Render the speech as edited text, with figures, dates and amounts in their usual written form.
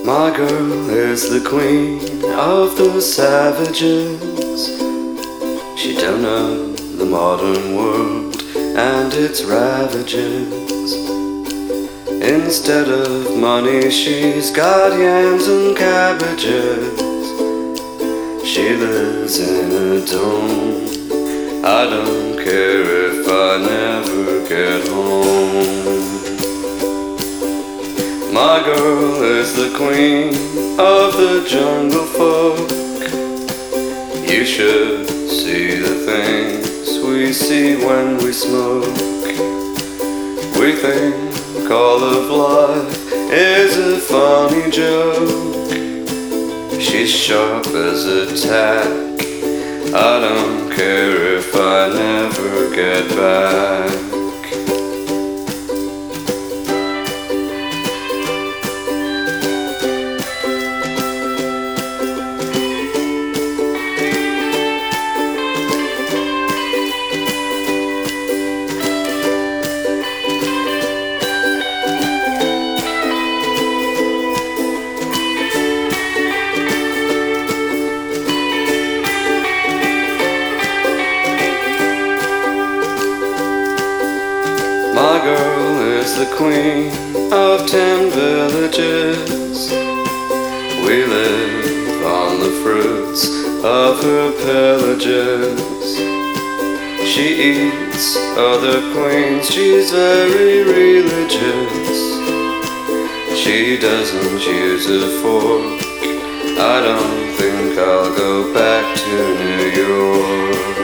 My girl is the queen of the savages. She don't know the modern world and its ravages. Instead of money she's got yams and cabbages. She lives in a dome. I don't care if I never get home. My girl is the queen of the jungle folk. You should see the things we see when we smoke. We think all of life is a funny joke. She's sharp as a tack. I don't care if I never get back. My girl is the queen of 10 villages. We live on the fruits of her pillages. She eats other queens, she's very religious. She doesn't use a fork. I don't think I'll go back to New York.